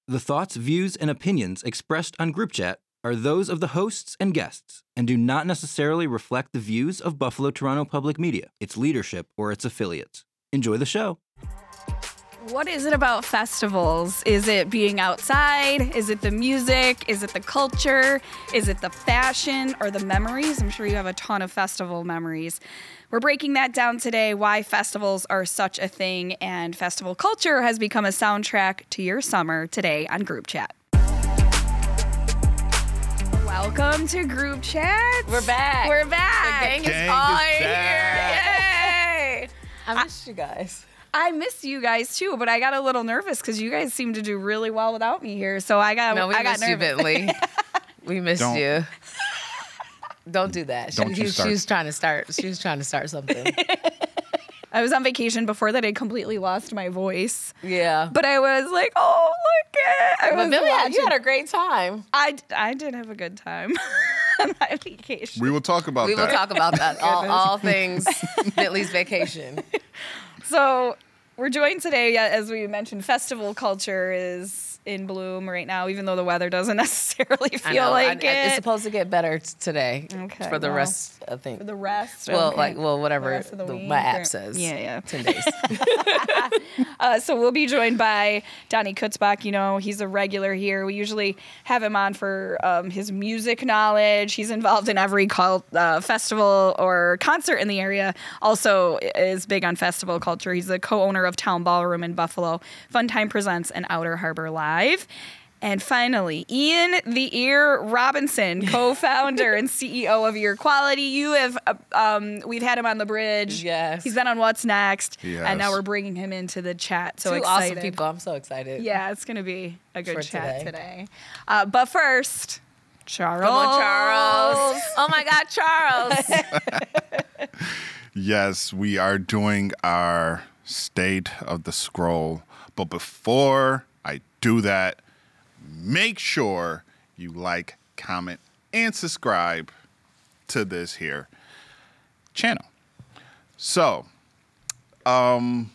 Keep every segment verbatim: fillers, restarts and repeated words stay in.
The thoughts, views, and opinions expressed on Group Chat are those of the hosts and guests and do not necessarily reflect the views of Buffalo Toronto Public Media, its leadership, or its affiliates. Enjoy the show. What is it about festivals? Is it being outside? Is it the music? Is it the culture? Is it the fashion or the memories? I'm sure you have a ton of festival memories. We're breaking that down today, why festivals are such a thing and festival culture has become a soundtrack to your summer today on Group Chat. Welcome to Group Chat. We're back. We're back. The gang, Gang is all is here. Yay! I miss you guys. I miss you guys too, but I got a little nervous because you guys seem to do really well without me here. So I got, No, we I got missed you, nervous. Bentley. We missed Don't. you. Don't do that. She, Don't you she, start. she was trying to start. She was trying to start something. I was on vacation before that. I completely lost my voice, Yeah. but I was like, "Oh, look at!" I But was Billy, had- you watching- had a great time. I, I did have a good time on my vacation. We will talk about We that. will talk about that. all, all things Bentley's vacation. So we're joined today, yeah, as we mentioned, festival culture is in bloom right now, even though the weather doesn't necessarily I feel know. like I- I- it. It's supposed to get better t- today. Okay, For the well, rest, I think. For the rest. well, okay. like, well, The whatever rest of the the- week, my or- app says. Yeah, yeah. Ten days. Uh, so we'll be joined by Donnie Kutzbach. You know, he's a regular here. We usually have him on for um, his music knowledge. He's involved in every cult, uh, festival or concert in the area. Also is big on festival culture. He's the co-owner of Town Ballroom in Buffalo. Fun Time Presents and Outer Harbor Live. And finally, Ian the Ear Robinson, co-founder and C E O of Ear Quality. You have, uh, um, we've had him on the bridge. Yes. He's been on What's Next. He And now has. we're bringing him into the chat. So Two excited. awesome people. I'm so excited. Yeah, it's going to be a good For chat today. today. Uh, but first, Charles. Come on, Charles. Oh my God, Charles. Yes, we are doing our State of the Scroll. But before I do that, make sure you like, comment, and subscribe to this here channel. So, um,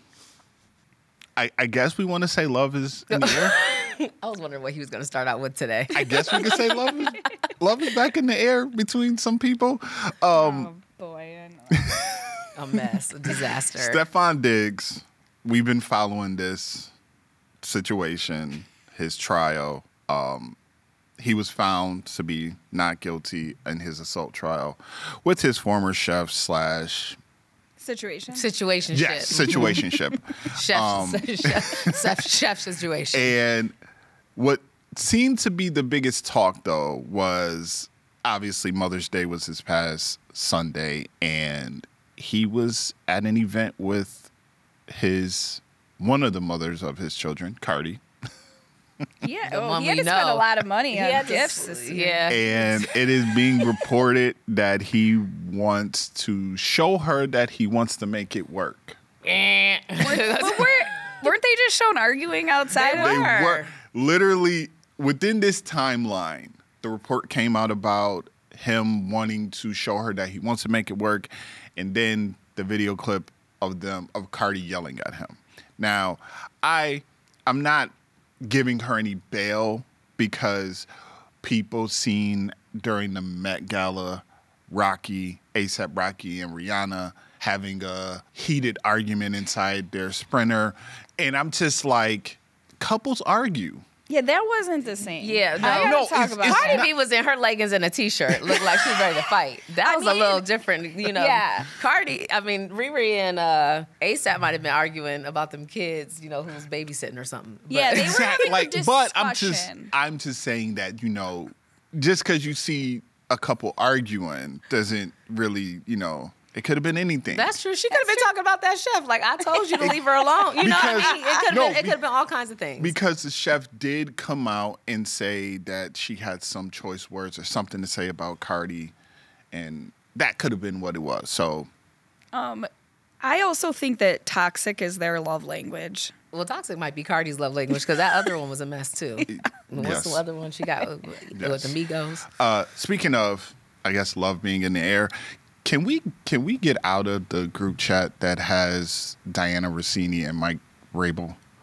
I, I guess we want to say love is in the air. I was wondering what he was going to start out with today. I guess we could say love is love is back in the air between some people. Um, Oh, boy. I know. A mess, a disaster. Stefan Diggs, we've been following this situation, his trial. Um, he was found to be not guilty in his assault trial with his former chef slash Situation. Situation yes shit. situationship. Chef, Um, chef, chef, chef situation. And what seemed to be the biggest talk, though, was obviously Mother's Day was this past Sunday, and he was at an event with his one of the mothers of his children, Cardi. Yeah, The well, one he had we to spend a know. lot of money He on had to gifts. s- this year. yeah. And it is being reported that he wants to show her that he wants to make it work. But we're, weren't they just shown arguing outside? They of- They Word. were literally within this timeline. The report came out about him wanting to show her that he wants to make it work, and then the video clip of them of Cardi yelling at him. Now, I I'm not giving her any bail because people seen during the Met Gala Rocky, ASAP Rocky and Rihanna having a heated argument inside their Sprinter, and I'm just like, couples argue. Yeah, that wasn't the same. Yeah, no. I gotta No, talk it's- about it's that. Cardi B was in her leggings and a t-shirt, looked like she was ready to fight. That I was mean, a little different, you know. yeah. Cardi, I mean, Riri and uh, ASAP might have been arguing about them kids, you know, who was babysitting or something. But- Yeah, they were having a like, but I'm just discussion. I'm just saying that, you know, just because you see a couple arguing doesn't really, you know, it could have been anything. That's true. She could have been talking about that chef. Like, I told you to leave her alone. You know what Because- I mean? It could have no, been, it be- could have been all kinds of things. Because the chef did come out and say that she had some choice words or something to say about Cardi, and that could have been what it was. So Um, I also think that toxic is their love language. Well, toxic might be Cardi's love language because that other one was a mess too. What's Yes. the other one she got with, Yes. with the Migos? Uh, speaking of, I guess, love being in the air, can we can we get out of the group chat that has Diana Rossini and Mike Rabel?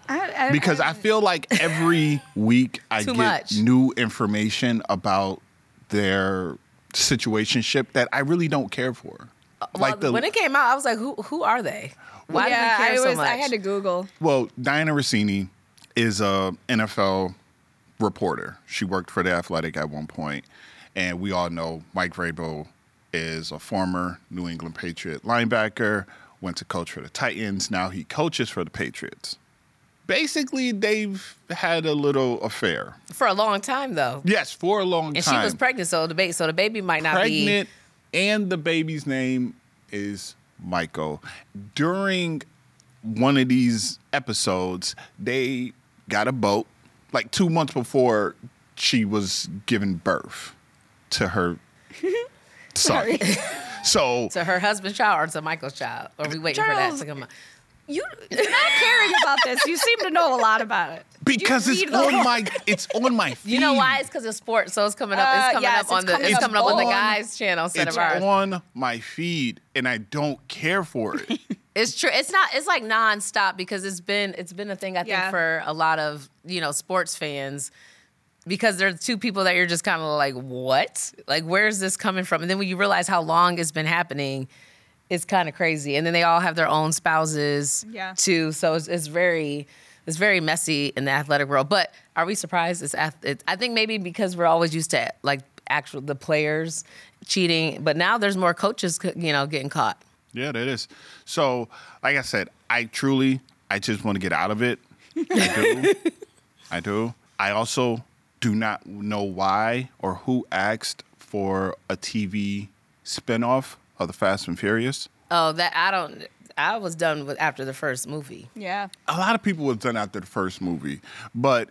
I, I, because I feel like every week I Too get much. new information about their situationship that I really don't care for. Well, when it came out, I was like, who who are they? Why yeah, do we care I so was. much? I had to Google. Well, Diana Rossini is a N F L reporter. She worked for The Athletic at one point, and we all know Mike Vrabel is a former New England Patriot linebacker, went to coach for the Titans. Now he coaches for the Patriots. Basically, they've had a little affair. For a long time, though. Yes, for a long And time. she was pregnant, so the baby, so the baby might not be. Pregnant, and the baby's name is Michael. During one of these episodes, they got a boat like two months before she was giving birth to her son. So To her husband's child or to Michael's child? Or are we waiting Charles, for that to come out? You, you're not caring about this. You seem to know a lot about it. because You it's read the on whole- my it's on my feed. You know why? It's because of sports, so it's coming up. Uh, It's coming yes, up on it's the. coming It's up coming up on the on- guys' channel instead It's of ours. on my feed, and I don't care for it. It's true. It's not. It's like nonstop because it's been. It's been a thing I think Yeah. for a lot of you know sports fans. Because there's two people that you're just kind of like, what? Like, where's this coming from? And then when you realize how long it's been happening, it's kind of crazy. And then they all have their own spouses, Yeah. too. So it's, it's very, it's very messy in the athletic world. But are we surprised? It's, ath- it, I think maybe because we're always used to like actual the players cheating, but now there's more coaches, you know, getting caught. Yeah, that is. So, like I said, I truly, I just want to get out of it. I do. I do. I also do not know why or who asked for a T V spinoff of the Fast and Furious. Oh, that I don't. I was done with after the first movie. Yeah. A lot of people was done after the first movie, but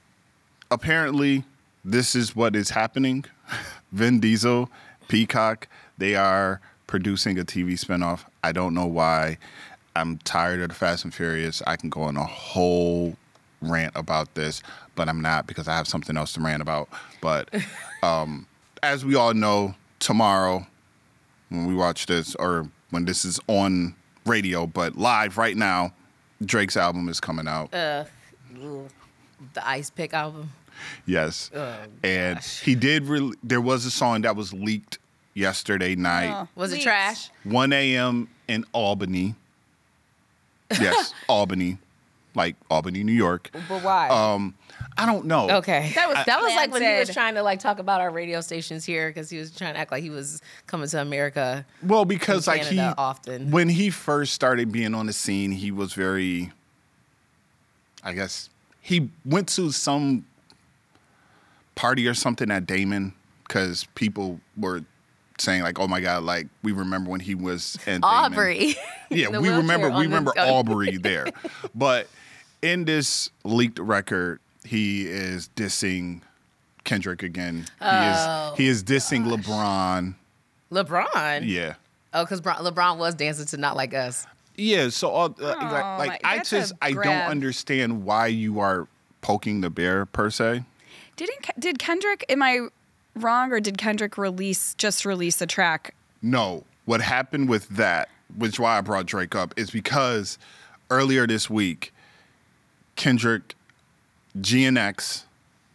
apparently this is what is happening. Vin Diesel, Peacock, they are producing a T V spinoff. I don't know why. I'm tired of the Fast and Furious. I can go on a whole rant about this, but I'm not because I have something else to rant about. But um, as we all know, tomorrow when we watch this, or when this is on radio, but live right now, Drake's album is coming out. Uh, the Ice Pick album. Yes. Oh, and gosh. he did, re- there was a song that was leaked yesterday night, Oh, Was it leaks. trash? one a.m. in Albany. Yes, Albany. Like Albany, New York. But why? Um, I don't know. Okay. That was that was like when he was planted. trying to like talk about our radio stations here because he was trying to act like he was coming to America. Well, because in like he, Canada often. when he first started being on the scene, he was very, I guess, he went to some party or something at Damon because people were saying like, oh my God, like we remember when he was in Damon. Aubrey. Yeah, The we wheelchair remember we on the- remember on- Aubrey there. But in this leaked record, he is dissing Kendrick again. Oh, he is he is dissing LeBron. LeBron. Yeah. Oh, because LeBron was dancing to Not Like Us. Yeah, so all, uh, Oh, like, like my- I that's just a I don't grab. understand why you are poking the bear per se. Didn't Ke- did Kendrick? Am I wrong, or did Kendrick release just release a track? No, what happened with that, which is why I brought Drake up, is because earlier this week, Kendrick, G N X,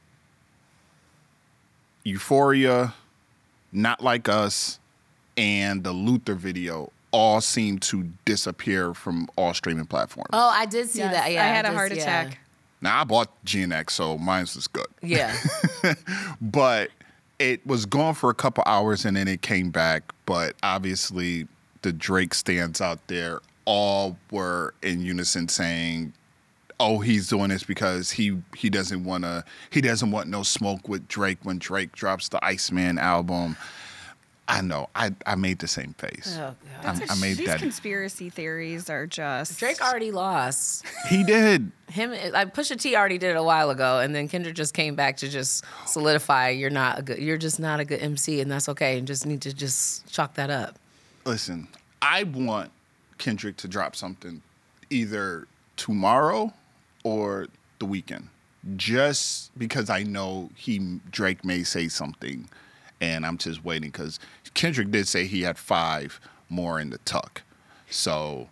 Euphoria, Not Like Us, and the Luther video all seem to disappear from all streaming platforms. Oh, I did see Yes, that. Yeah, I had a just- heart yeah. attack. Now I bought G N X, so mine's was good. Yeah. But it was gone for a couple hours and then it came back. But obviously, the Drake stands out there all were in unison saying, "Oh, he's doing this because he he doesn't want to he doesn't want no smoke with Drake when Drake drops the Iceman album." I know. I, I made the same face. Oh, God. I, I made These that. conspiracy theories are just Drake already lost. He did. Him, like Pusha T already did it a while ago, and then Kendrick just came back to just solidify you're not a good, you're just not a good M C, and that's okay, and just need to just chalk that up. Listen, I want Kendrick to drop something either tomorrow or the weekend, just because I know he Drake may say something, and I'm just waiting because Kendrick did say he had five more in the tuck. So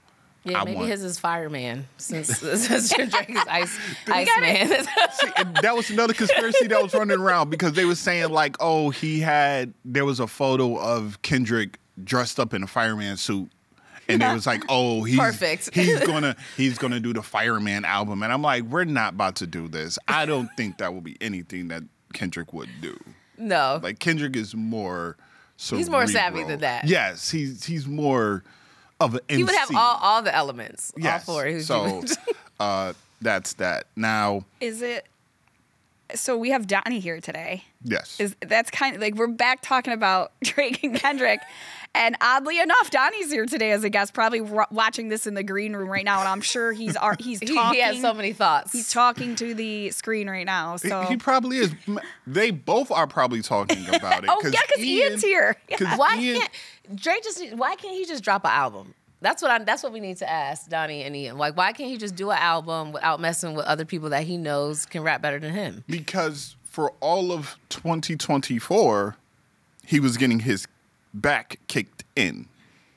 Yeah, I maybe want. his is Fireman since, since Drake is Ice Ice Man. See, and that was another conspiracy that was running around because they were saying like, oh, he had there was a photo of Kendrick dressed up in a fireman suit. And it was like, oh, he's Perfect. he's gonna he's gonna do the Fireman album. And I'm like, we're not about to do this. I don't think that will be anything that Kendrick would do. No, Like Kendrick is more cerebral. He's more savvy than that. Yes, he's he's more of an M C. he would have all, all the elements. Yes. All four. He would So do- uh, that's that. Now, Is it? So we have Donnie here today. yes. Is that's kind of like we're back talking about Drake and Kendrick, and oddly enough, Donnie's here today as a guest, probably w- watching this in the green room right now, and I'm sure he's ar- he's he, talking. he has so many thoughts. He's talking to the screen right now. He- So he probably is. They both are probably talking about it. oh yeah, because Ian's here. Yeah. 'cause Why Ian- can't Drake just? Why can't he just drop an album? That's what I. That's what we need to ask Donnie and Ian. Like, why can't he just do an album without messing with other people that he knows can rap better than him? Because for all of twenty twenty-four, he was getting his back kicked in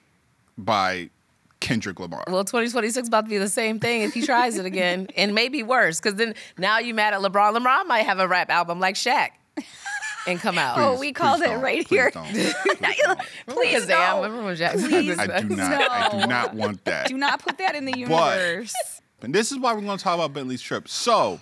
by Kendrick Lamar. Well, twenty twenty-six about to be the same thing if he tries it again, and maybe worse. Because then now you mad at LeBron. LeBron might have a rap album like Shaq and come out. Oh, Please- we called please it don't. right Please here. don't. Please don't. Please Damn, no. remember when Jackson Please. said I do that? not. I do No. not want that. Do not put that in the universe. And this is why we're going to talk about Bentley's trip. So,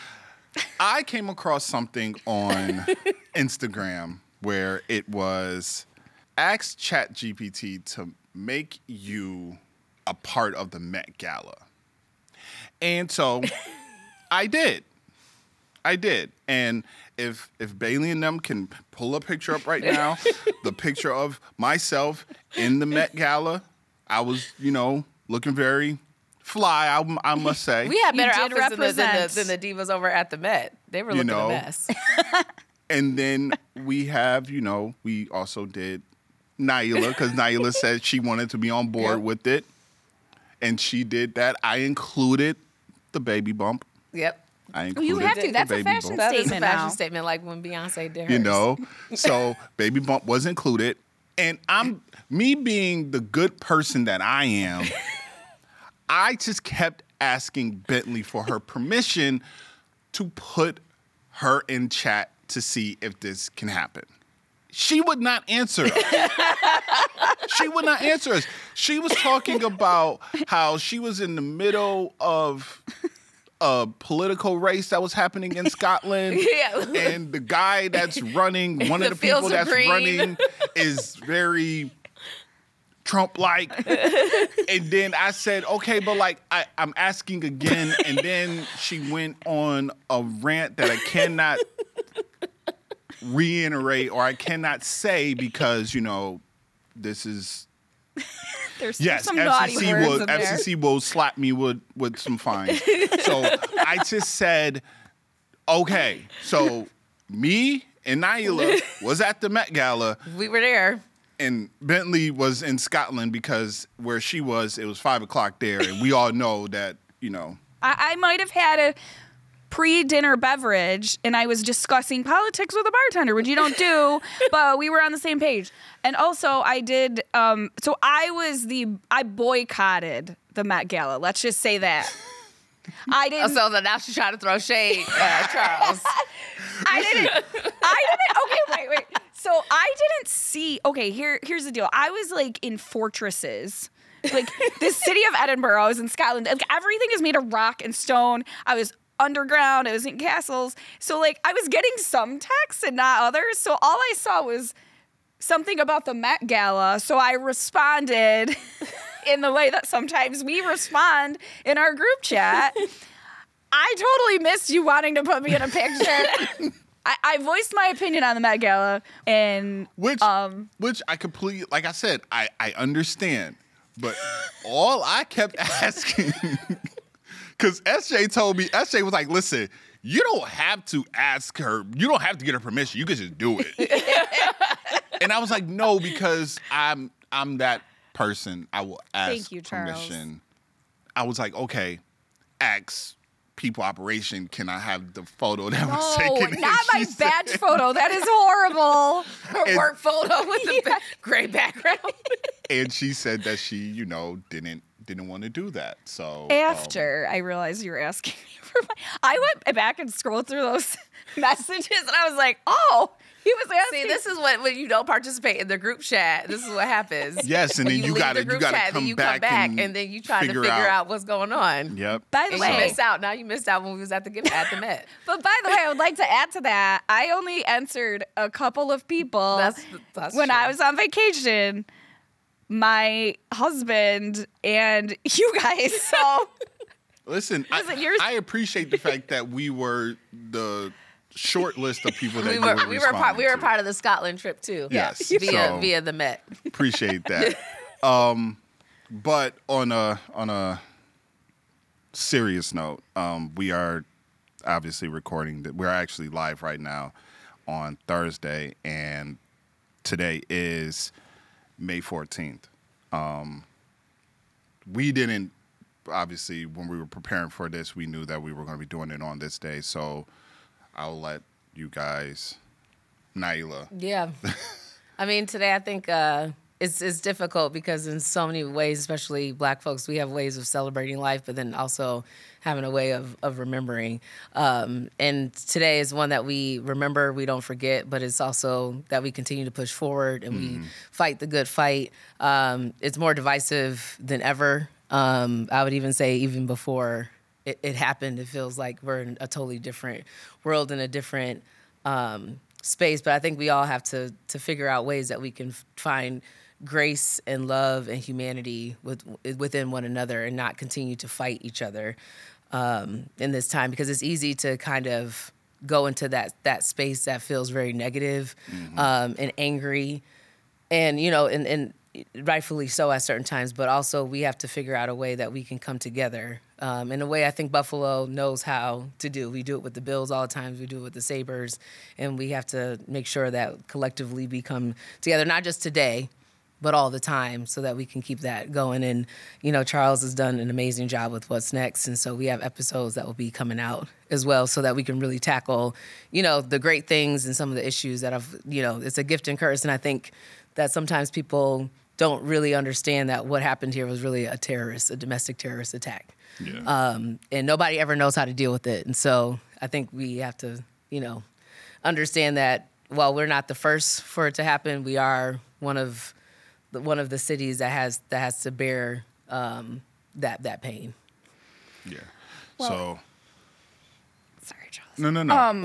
I came across something on Instagram where it was ask ChatGPT to make you a part of the Met Gala. And so I did. I did. And if if Bailey and them can pull a picture up right now, the picture of myself in the Met Gala, I was, you know, looking very fly, I, I must say. We had You better did outfits than the, than, the, represent. than the divas over at the Met. They were You looking know. a mess. And then we have, you know, we also did Naila because Naila said she wanted to be on board Yep. with it. And she did that. I included the baby bump. Yep. I included You have to. the That's a baby fashion bump. That is a Statement fashion now. statement, like when Beyonce did hers. You know, so baby bump was included. And I'm, me being the good person that I am, I just kept asking Bentley for her permission to put her in chat to see if this can happen. She would not answer us. She would not answer us. She was talking about how she was in the middle of a political race that was happening in Scotland. Yeah. And the guy that's running, one of The the people fields are that's green. running is very Trump-like. And then I said, okay, but like I, I'm asking again. And then she went on a rant that I cannot reiterate or I cannot say because, you know, this is There's yes, some naughty F C C words will in there. F C C will slap me with with some fines. So I just said, okay, so me and Naila was at the Met Gala We were there. and Bentley was in Scotland because where she was, it was five o'clock there, and we all know that, you know. I, I might have had a pre-dinner beverage and I was discussing politics with a bartender, which you don't do, but we were on the same page. And also I did, um, so I was the, I boycotted the Met Gala. Let's just say that. I Oh, didn't, so now she's trying to throw shade at Charles. I didn't, I didn't, okay, wait, wait. So I didn't see, okay, here, here's the deal. I was like in fortresses. Like the city of Edinburgh, I was in Scotland. Like everything is made of rock and stone. I was underground. I was in castles. So like I was getting some texts and not others. So all I saw was something about the Met Gala. So I responded in the way that sometimes we respond in our group chat. I totally missed you wanting to put me in a picture. I, I voiced my opinion on the Met Gala and Which, um which I completely, like I said, I, I understand. But all I kept asking, because S J told me, S J was like, listen, you don't have to ask her. You don't have to get her permission. You can just do it. And I was like, no, because I'm I'm that person. I will ask Thank you, Charles. permission. I was like, okay, ask people operation, can I have the photo that was no, taken? not And my she said- badge photo. That is horrible. Her work photo with the ba- gray background. And she said that she, you know, didn't didn't want to do that. So After um, I realized you were asking me for my, I went back and scrolled through those messages, and I was like, oh, he was asking. See, this is what when you don't participate in the group chat. This is what happens. Yes, and then you, you got to the you got to chat, come you back, come back and, and then you try to figure figure out. out what's going on. Yep. By the And way, you missed out. Now you missed out when we was at the at the Met. but by the way, I would like to add to that. I only answered a couple of people That's, that's when true. I was on vacation. My husband and you guys. So Listen, Listen, I, yours- I appreciate the fact that we were the short list of people that we you were were we were part responding we were to. part of the Scotland trip too. Yes, via so- via the Met. Appreciate that. um, but on a on a serious note, um, we are obviously recording that. We're actually live right now on Thursday, and today is May fourteenth. Um, we didn't obviously when we were preparing for this, we knew that we were going to be doing it on this day. So I'll let you guys, Naila. Yeah. I mean, today I think uh, it's it's difficult because in so many ways, especially Black folks, we have ways of celebrating life, but then also having a way of, of remembering. Um, and today is one that we remember, we don't forget, but it's also that we continue to push forward and mm-hmm. we fight the good fight. Um, it's more divisive than ever. Um, I would even say even before it, it happened, it feels like we're in a totally different world and a different um, space. But I think we all have to to figure out ways that we can f- find grace and love and humanity with, within one another and not continue to fight each other um, in this time, because it's easy to kind of go into that that space that feels very negative mm-hmm. um, and angry, and you know, and, and rightfully so at certain times. But also we have to figure out a way that we can come together um, in a way I think Buffalo knows how to do. We do it with the Bills all the time. We do it with the Sabres, and we have to make sure that collectively we come together, not just today, but all the time, so that we can keep that going. And, you know, Charles has done an amazing job with What's Next. And so we have episodes that will be coming out as well so that we can really tackle, you know, the great things and some of the issues that have, you know, it's a gift and curse. And I think that sometimes people don't really understand that what happened here was really a terrorist, a domestic terrorist attack. Yeah. Um, and nobody ever knows how to deal with it. And so I think we have to, you know, understand that while we're not the first for it to happen, we are one of one of the cities that has that has to bear um, that that pain. Yeah. Well, so. Sorry, Charles. No, no, no. Um,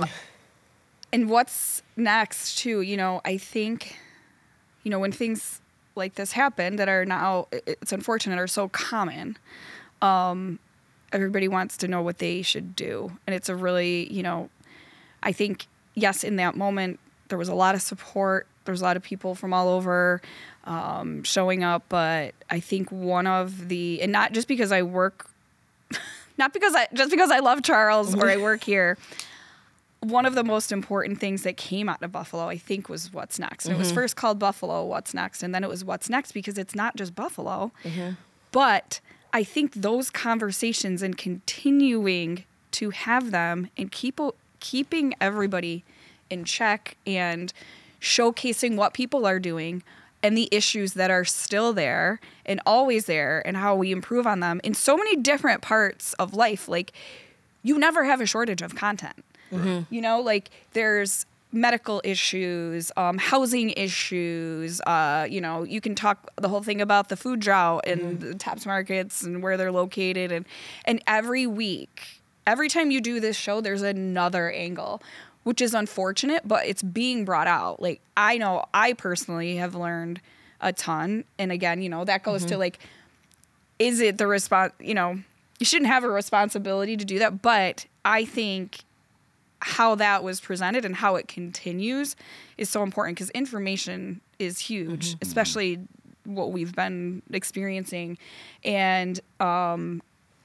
and what's next too? You know, I think, you know, when things like this happen that are now, it's unfortunate, are so common. Um, everybody wants to know what they should do, and it's a really, you know, I think yes, in that moment there was a lot of support. There was a lot of people from all over um, showing up, but I think one of the, and not just because I work, not because I, just because I love Charles or I work here, one of the most important things that came out of Buffalo, I think, was What's Next. And mm-hmm. It was first called Buffalo What's Next, and then it was What's Next because it's not just Buffalo, mm-hmm. but I think those conversations and continuing to have them and keep keeping everybody in check and showcasing what people are doing and the issues that are still there and always there and how we improve on them in so many different parts of life. Like, you never have a shortage of content. Mm-hmm. You know, like there's medical issues, um, housing issues. Uh, you know, you can talk the whole thing about the food drought and mm-hmm. the Tops markets and where they're located. And, and every week, every time you do this show, there's another angle, which is unfortunate, but it's being brought out. Like, I know I personally have learned a ton. And again, you know, that goes mm-hmm. to like, is it the response, you know, you shouldn't have a responsibility to do that. But I think how that was presented and how it continues is so important, because information is huge, mm-hmm. especially what we've been experiencing. And um,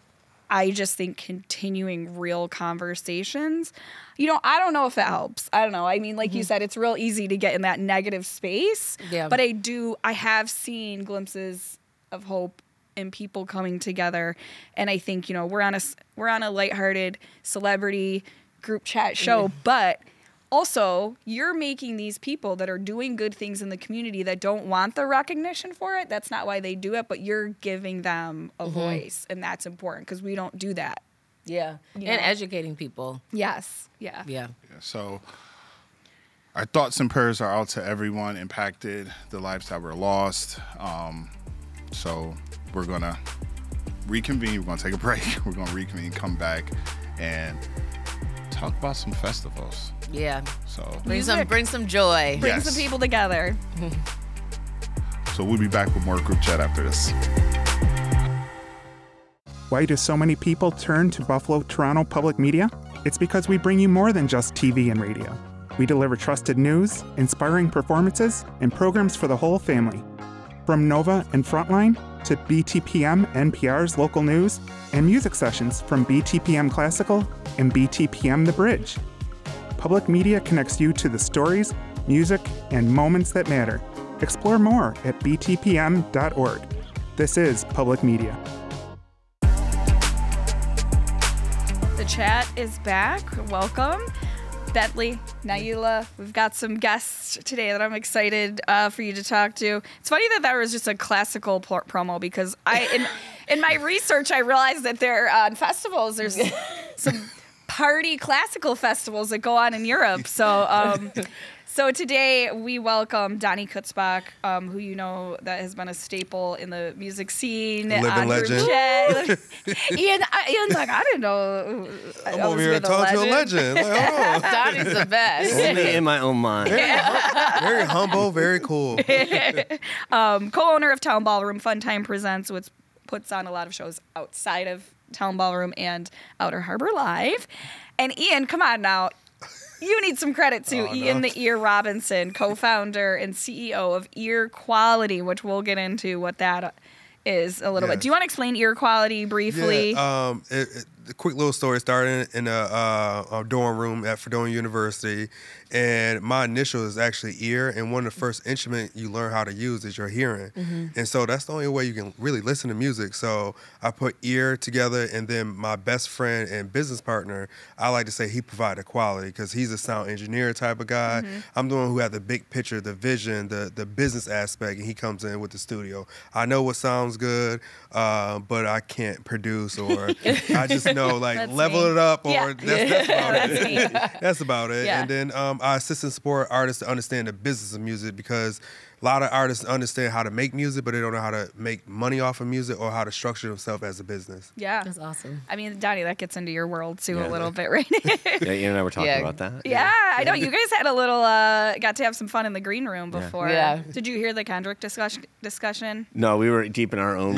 I just think continuing real conversations, you know, I don't know if it helps. I don't know. I mean, like mm-hmm. you said, it's real easy to get in that negative space. Yeah. But I do, I have seen glimpses of hope and people coming together. And I think, you know, we're on a, we're on a lighthearted celebrity group chat show, but also, you're making these people that are doing good things in the community that don't want the recognition for it. That's not why they do it, but you're giving them a mm-hmm. voice, and that's important because we don't do that. Yeah, you and know? educating people. Yes, yeah. Yeah. yeah. So our thoughts and prayers are out to everyone impacted, the lives that were lost. Um, so we're going to reconvene. We're going to take a break. We're going to reconvene, come back, and talk about some festivals. Yeah. So bring Music. some bring some joy. Bring Yes. some people together. So we'll be back with more group chat after this. Why do so many people turn to Buffalo Toronto Public Media? It's because we bring you more than just T V and radio. We deliver trusted news, inspiring performances, and programs for the whole family. From Nova and Frontline to B T P M N P R's local news and music sessions from B T P M Classical and B T P M The Bridge. Public Media connects you to the stories, music, and moments that matter. Explore more at b t p m dot org. This is Public Media. The chat is back. Welcome. Bentley, Naila, we've got some guests today that I'm excited uh, for you to talk to. It's funny that that was just a classical pl- promo because I, in, in my research, I realized that there on festivals, there's some party classical festivals that go on in Europe. So, um, so today we welcome Donnie Kutzbach, um, who you know that has been a staple in the music scene. Living on Group legend. Chat. Ian, I, Ian's like, I didn't know. I'm over here talking to a legend. Like, hold on. Donnie's the best. Only in my own mind. Very humble, very cool. um, co-owner of Town Ballroom, Fun Time Presents, which puts on a lot of shows outside of Town Ballroom and Outer Harbor Live. And Ian, come on now. You need some credit to Oh, Ian no. the Ear Robinson, co-founder and C E O of Ear Quality, which we'll get into what that is a little Yes. bit. Do you want to explain Ear Quality briefly? Yeah, um, it, it, the quick little story started in a, uh, a dorm room at Fredonia University, and my initial is actually ear, and one of the first instruments you learn how to use is your hearing. Mm-hmm. And so that's the only way you can really listen to music. So I put ear together, and then my best friend and business partner, I like to say he provided quality because he's a sound engineer type of guy. Mm-hmm. I'm the one who had the big picture, the vision, the, the business aspect, and he comes in with the studio. I know what sounds good, uh, but I can't produce, or I just know, like, That's level me. it up, or Yeah. that's, that's about That's it. me. That's about it. Yeah. And then um, I assist and support artists to understand the business of music, because a lot of artists understand how to make music, but they don't know how to make money off of music or how to structure themselves as a business. Yeah. That's awesome. I mean, Donnie, that gets into your world too Yeah. a little bit, right? Yeah, Ian and I were talking Yeah. about that. Yeah, I know. You guys had a little, uh, got to have some fun in the green room before. Yeah. Did you hear the Kendrick discussion? discussion? No, we were deep in our own.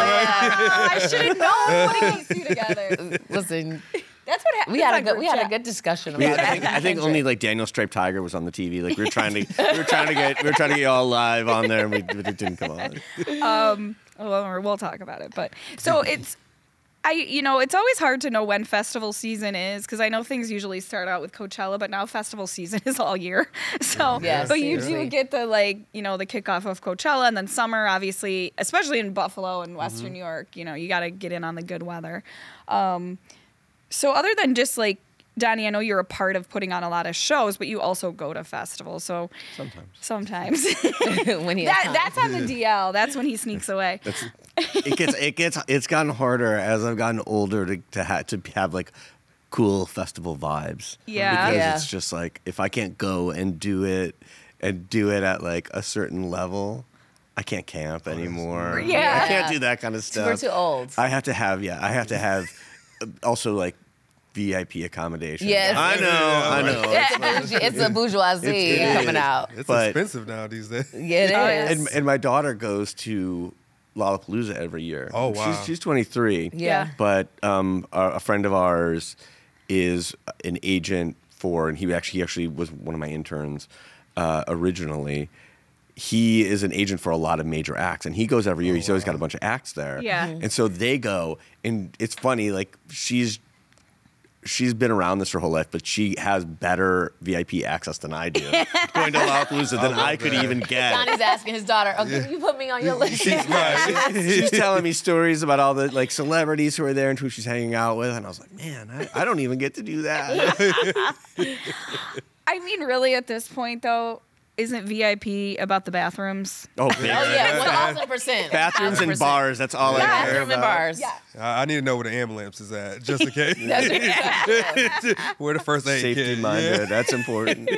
Ah, I should have known putting these two together. Listen, That's what happened. we had a good we had a good discussion We- about I think, that. I think only like Daniel Striped Tiger was on the T V. Like we were trying to, we were trying to get, we were trying to get y'all live on there, and we, it didn't come on. Well, we'll talk about it. But so it's, I, you know, it's always hard to know when festival season is because I know things usually start out with Coachella, but now festival season is all year. So, Yes, but you do seriously. get the like, you know, the kickoff of Coachella and then summer, obviously, especially in Buffalo and Western New York. You know, you got to get in on the good weather. Um, so, other than just like Donnie, I know you're a part of putting on a lot of shows, but you also go to festivals. So Sometimes. sometimes when he has that, time. that's on the D L. That's when he sneaks away. It gets, it gets, it's gotten harder as I've gotten older to to, ha- to have like cool festival vibes. Yeah. because Yeah. it's just like if I can't go and do it and do it at like a certain level, I can't camp anymore. Yeah. I can't do that kind of stuff. We're too old. I have to have yeah. I have to have uh, also like V I P accommodation. Yes. I know. I know. It's a, bougie, it's a bourgeoisie It- it coming is. out. It's But- expensive now these days. Yeah, it is. Oh, yeah. And, and my daughter goes to Lollapalooza every year. Oh, wow. She's, she's twenty-three. Yeah. But um, a, a friend of ours is an agent for, and he actually he actually was one of my interns uh, originally. He is an agent for a lot of major acts, and he goes every year. He's always got a bunch of acts there. Yeah. And so they go, and it's funny. Like she's. She's been around this her whole life, but she has better V I P access than I do. Going to Lollapalooza than I could that. even get. Donnie's asking his daughter, "Oh, can you put me on your list?" She's telling me stories about all the like celebrities who are there and who she's hanging out with, and I was like, man, I, I don't even get to do that. I mean, really, at this point, though, isn't V I P about the bathrooms? Oh, big. Oh yeah, one thousand percent. Bathrooms and bars. That's all I care Bathroom and about. bars. Yeah. I I need to know where the ambulance is at, just in case. Where the first aid Safety kit. minded. Yeah. That's important.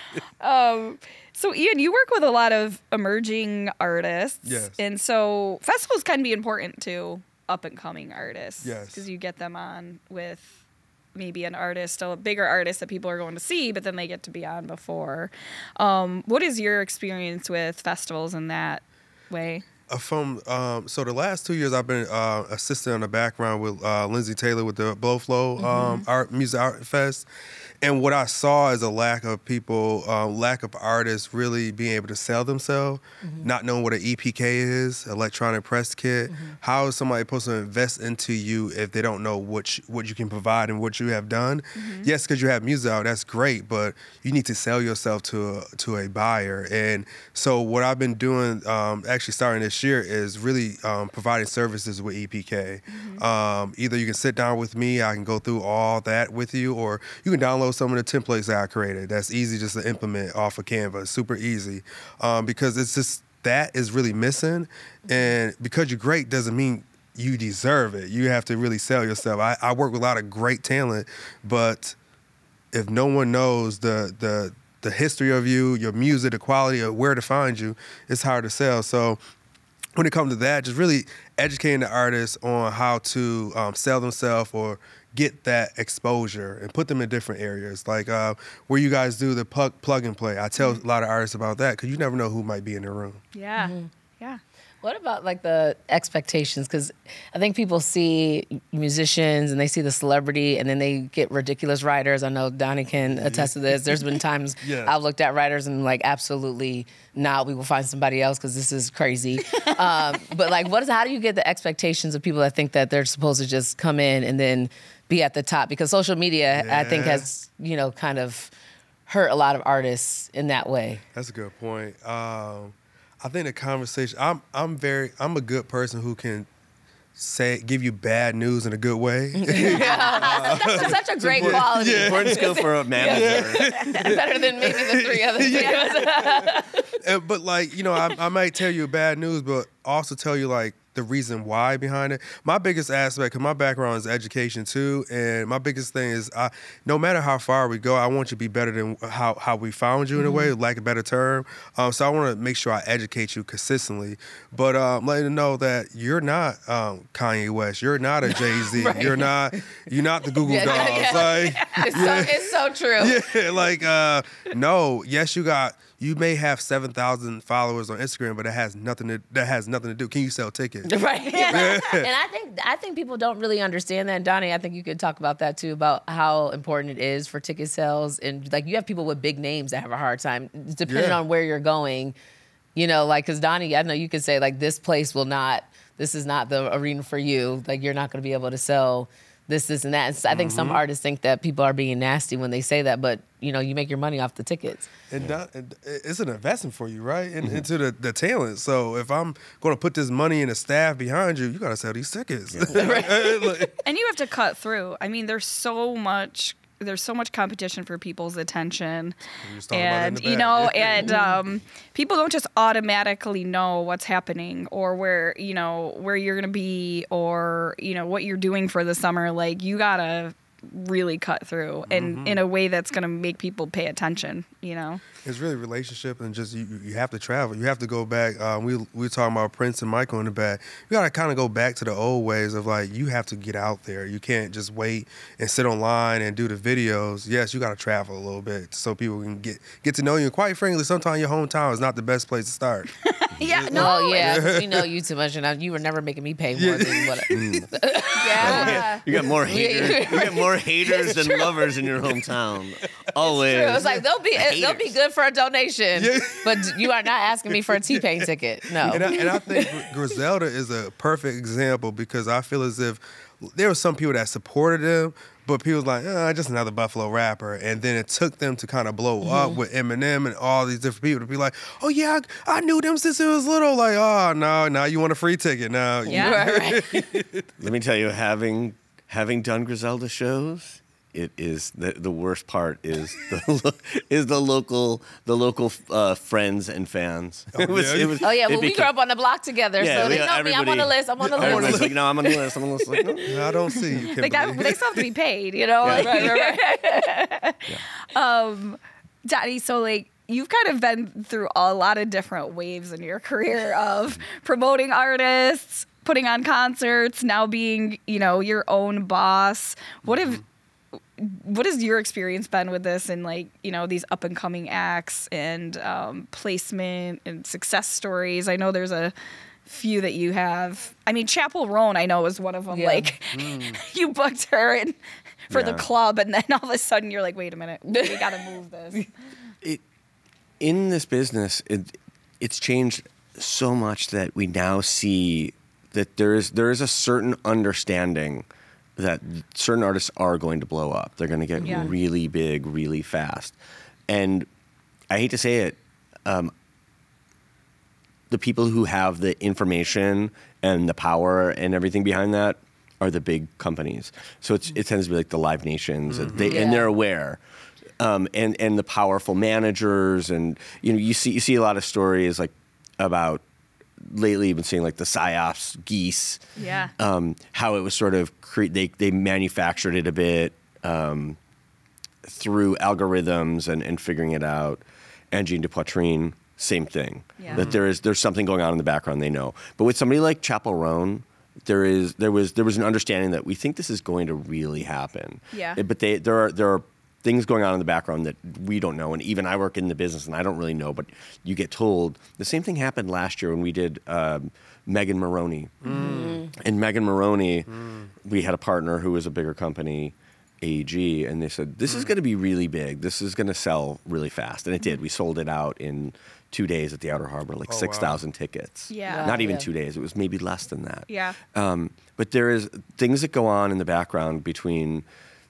Um, so, Ian, you work with a lot of emerging artists. Yes. And so festivals can be important to up-and-coming artists. Yes. Because you get them on with maybe an artist, a bigger artist that people are going to see, but then they get to be on before. Um, what is your experience with festivals in that way? Uh, from um, so the last two years I've been uh, assistant on the background with uh, Lindsay Taylor with the Blowflow um, Art Music Art Fest, and what I saw is a lack of people, uh, lack of artists really being able to sell themselves, not knowing what an E P K is, electronic press kit. How is somebody supposed to invest into you if they don't know what you, what you can provide and what you have done? Yes, because you have music out, that's great, but you need to sell yourself to a, to a buyer. And so what I've been doing, um, actually starting this year, is really um, providing services with E P K. Um, either you can sit down with me, I can go through all that with you, or you can download some of the templates that I created. That's easy just to implement off of Canva. It's super easy um, because it's just that is really missing. And because you're great doesn't mean you deserve it. You have to really sell yourself. I, I work with a lot of great talent, but if no one knows the the the history of you, your music, the quality of where to find you, it's hard to sell. So when it comes to that, just really educating the artists on how to um, sell themselves or get that exposure and put them in different areas. Like uh, where you guys do the plug, plug and play. I tell a lot of artists about that because you never know who might be in the room. Yeah. Yeah. What about like the expectations? Because I think people see musicians and they see the celebrity and then they get ridiculous writers. I know Donnie can attest to this. There's been times Yeah. I've looked at writers and like, absolutely not. We will find somebody else because this is crazy. um, but like, what is? How do you get the expectations of people that think that they're supposed to just come in and then be at the top? Because social media, I think, Yeah. has you know kind of hurt a lot of artists in that way. That's a good point. Um, I think the conversation. I'm I'm very I'm a good person who can say give you bad news in a good way. That's such a great quality. Important skill for a manager. Better than maybe the three other things. Uh, but like you know, I, I might tell you bad news, but also tell you like the reason why behind it. My biggest aspect, because my background is education too, and my biggest thing is, I, no matter how far we go, I want you to be better than how, how we found you in a way, like a better term. Um, so I want to make sure I educate you consistently, but um, letting you know that you're not um, Kanye West, you're not a Jay-Z, Right. you're not you're not the Google Yeah, Dolls. yeah. Like, It's so, it's so true. yeah, like uh, no, yes, you got. You may have seven thousand followers on Instagram, but it has nothing to that has nothing to do. Can you sell tickets? Right. and I think I think people don't really understand that. And Donnie, I think you could talk about that too, about how important it is for ticket sales. And like you have people with big names that have a hard time, depending Yeah. on where you're going. You know, like because Donnie, I know you could say like this place will not. This is not the arena for you. Like you're not going to be able to sell this, this, and that. And I think some artists think that people are being nasty when they say that, but you know, you make your money off the tickets. And that- and it's an investment for you, right? In, Into the, the talent. So if I'm going to put this money and the staff behind you, you got to sell these tickets. Like, And you have to cut through. I mean, there's so much there's so much competition for people's attention. just talking about it in And the you back. know, and um, people don't just automatically know what's happening or where, you know, where you're going to be or, you know, what you're doing for the summer. Like you got to really cut through and Mm-hmm. in a way that's going to make people pay attention, you know. it's really relationship and just you, you have to travel. You have to go back. Um, we we were talking about Prince and Michael in the back. You got to kind of go back to the old ways of like you have to get out there. You can't just wait and sit online and do the videos. Yes, you got to travel a little bit so people can get get to know you. And quite frankly, sometimes your hometown is not the best place to start. Yeah, no. Oh yeah, 'cause we know you too much, and I, you were never making me pay more than what. Yeah. You got more haters. You got more haters than lovers in your hometown. Always. True. It's like they'll be they'll be Haters. good for a donation, Yeah. but you are not asking me for a T-Pain ticket. No. And I, and I think Gr- Griselda is a perfect example because I feel as if there were some people that supported him, but people was like, oh, just another Buffalo rapper. And then it took them to kind of blow up with Eminem and all these different people to be like, oh, yeah, I, I knew them since it was little. Like, oh, no, now you want a free ticket now. Yeah. Right, right. Let me tell you, having having done Griselda shows, it is the the worst part is the lo- is the local the local uh, friends and fans. Oh, it was, yeah? it was, Oh yeah, it well we became- grew up on the block together, Yeah, so we they got know me. I'm on the everybody- list. I'm on the Everybody's list. like, no, I'm on the list. I'm on the list. Like, no. I don't see you, Like that, Kimberly. they still have to be paid, you know. Yeah. Like, um, Donnie, so like you've kind of been through a lot of different waves in your career of promoting artists, putting on concerts, now being, you know, your own boss. What have what has your experience been with this and like, you know, these up and coming acts and um, placement and success stories? I know there's a few that you have. I mean, Chapel Roan, I know, is one of them. Yeah. Like, you booked her in, for the Yeah. club, and then all of a sudden you're like, wait a minute, we got to move this. it, in this business, it, it's changed so much that we now see that there is there is a certain understanding that certain artists are going to blow up. They're going to get Yeah. really big, really fast. And I hate to say it, um, the people who have the information and the power and everything behind that are the big companies. So it's, it tends to be like the Live Nations, and they Yeah. and they're aware. Um, and and the powerful managers, and you know you see you see a lot of stories like about lately you've been seeing like the psyops geese, Yeah. um, how it was sort of cre- they they manufactured it a bit um, through algorithms and, and figuring it out. Engine de Poitrine, same thing. Yeah. That there is there's something going on in the background they know. But with somebody like Chapel Roan, there is there was there was an understanding that we think this is going to really happen. Yeah. Eh, But they there are there are things going on in the background that we don't know, and even I work in the business and I don't really know. But you get told the same thing happened last year when we did um, Megan Maroney. And Megan Maroney, we had a partner who was a bigger company, A E G, and they said, this is going to be really big. This is going to sell really fast. And it did. We sold it out in two days at the Outer Harbor, like Oh, wow. six thousand tickets. Yeah. Not even Yeah. two days. It was maybe less than that. Yeah. Um, but there is things that go on in the background between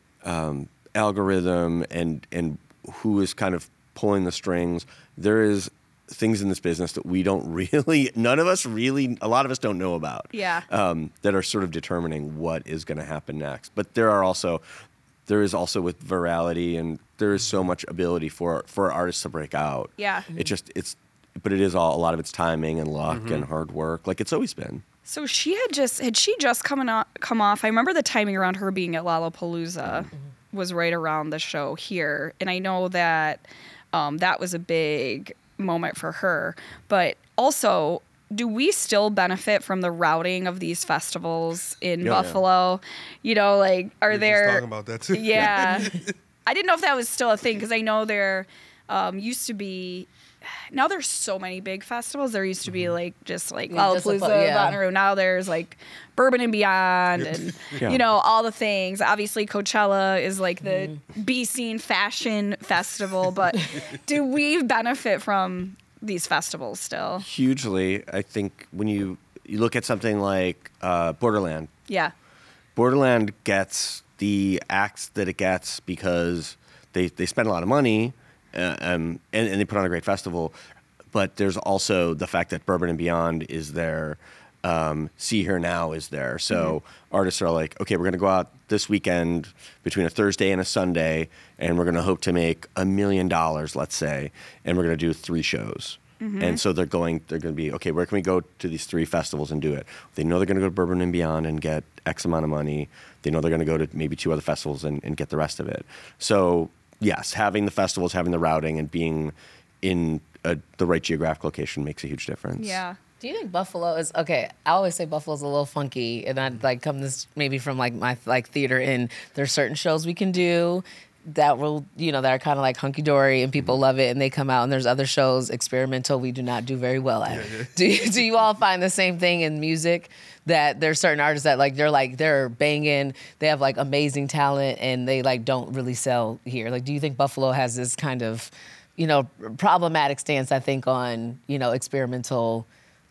um, algorithm and and who is kind of pulling the strings. There is things in this business that we don't really, none of us really, a lot of us don't know about. Yeah. Um, that are sort of determining what is going to happen next. But there are also, there is also with virality, and there is so much ability for for artists to break out. Yeah. It just it's, but it is all a lot of it's timing and luck and hard work, like it's always been. So she had just had she just coming off, come off. I remember the timing around her being at Lollapalooza was right around the show here, and I know that um, that was a big moment for her. But also, do we still benefit from the routing of these festivals in Yeah. Buffalo? You know, like are We were just there? talking about that too. Yeah, I didn't know if that was still a thing because I know there um, used to be. Now there's so many big festivals. There used to be like just like Yeah, just a Lollapalooza, fu- yeah. Bonnaroo. Now there's like Bourbon and Beyond, and Yeah. you know all the things. Obviously, Coachella is like the Mm-hmm. B scene fashion festival. But do we benefit from these festivals still? Hugely, I think when you you look at something like uh, Borderland, Yeah, Borderland gets the acts that it gets because they, they spend a lot of money uh, um, and, and they put on a great festival. But there's also the fact that Bourbon and Beyond is there. Um, See Here Now is there. So artists are like, okay, we're going to go out this weekend between a Thursday and a Sunday, and we're going to hope to make a million dollars, let's say, and we're going to do three shows. And so they're going, they're going to be, okay, where can we go to these three festivals and do it? They know they're going to go to Bourbon and Beyond and get X amount of money. They know they're going to go to maybe two other festivals and, and get the rest of it. So yes, having the festivals, having the routing, and being in a, the right geographic location makes a huge difference. yeah. Do you think Buffalo is okay? I always say Buffalo's a little funky, and I like come this maybe from like my like theater. And there's certain shows we can do that will you know that are kind of like hunky dory, and people love it, and they come out. And there's other shows experimental we do not do very well at. Do you, do you all find the same thing in music? That there's certain artists that like they're like they're banging, they have like amazing talent, and they like don't really sell here. Like, do you think Buffalo has this kind of you know problematic stance? I think on you know experimental.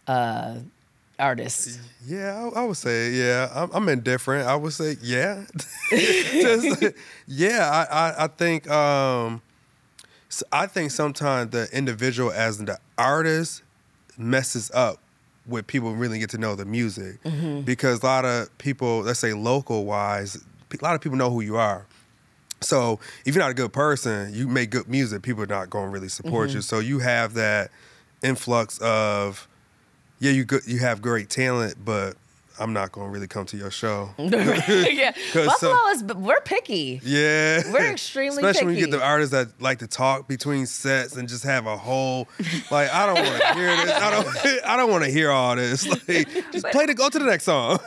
Uh, artists. Yeah, I, I would say yeah. I'm, I'm indifferent. I would say yeah. Just, yeah, I, I, I think um, s- I think sometimes the individual as the artist messes up with people really get to know the music because a lot of people, let's say local wise, a lot of people know who you are. So if you're not a good person, you make good music, people are not going to really support Mm-hmm. you. So you have that influx of, yeah, you good, you have great talent, but I'm not going to really come to your show. yeah, 'Cause Buffalo some- is we're picky. Yeah. We're extremely Especially when you picky. get the artists that like to talk between sets and just have a whole, like, I don't want to hear this. I don't I don't want to hear all this. Like, just play the, go to the next song.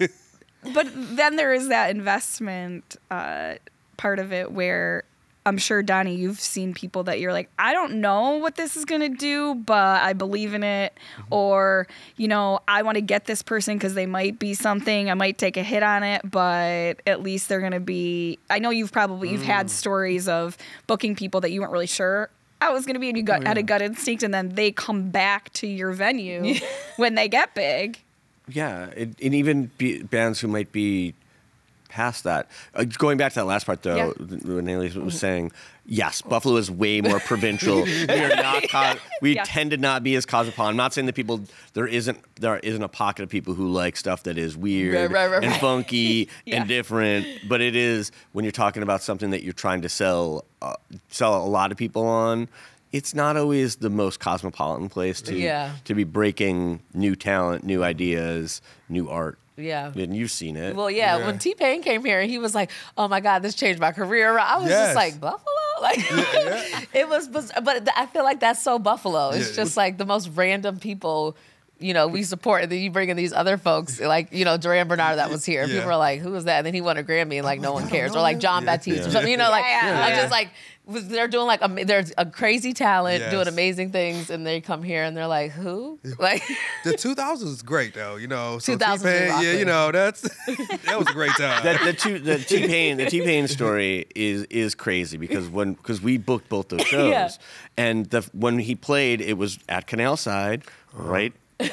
But then there is that investment uh, part of it where I'm sure, Donnie, you've seen people that you're like, I don't know what this is going to do, but I believe in it. Mm-hmm. Or, you know, I want to get this person because they might be something. I might take a hit on it, but at least they're going to be. I know you've probably, you've Mm. had stories of booking people that you weren't really sure I was going to be, and you Oh, got, had a gut instinct, and then they come back to your venue when they get big. Yeah, it, and even be, bands who might be past that. Uh, going back to that last part, though, Yeah. when Haley was saying, yes, Buffalo is way more provincial. We are not. Co- we Yeah. tend to not be as cosmopolitan. I'm not saying that people there isn't there isn't a pocket of people who like stuff that is weird Right, right, right, and right. funky Yeah. and different. But it is when you're talking about something that you're trying to sell uh, sell a lot of people on. It's not always the most cosmopolitan place to Yeah. to be breaking new talent, new ideas, new art. Yeah. And you've seen it. Well, yeah, Yeah. when T-Pain came here, he was like, "Oh my God, this changed my career." I was Yes. just like, "Buffalo," like it was. But I feel like that's so Buffalo. It's Yeah. just like the most random people. You know, we support, and then you bring in these other folks, like, you know, Duran Bernard that was here. And Yeah. people are like, who is that? And then he won a Grammy, and like, no one cares. Or like John Baptiste or something. You know, like, Yeah, I'm yeah. just like, was- they're doing like, am- there's a crazy talent Yes. doing amazing things, and they come here and they're like, who? Like, The two thousands is great, though, you know. So two thousands was T-Pain, yeah, rocking. you know, that's that was a great time. that the two the T Pain the T Pain story is is crazy because when because we booked both those shows Yeah. and the when he played it was at Canal Side, right.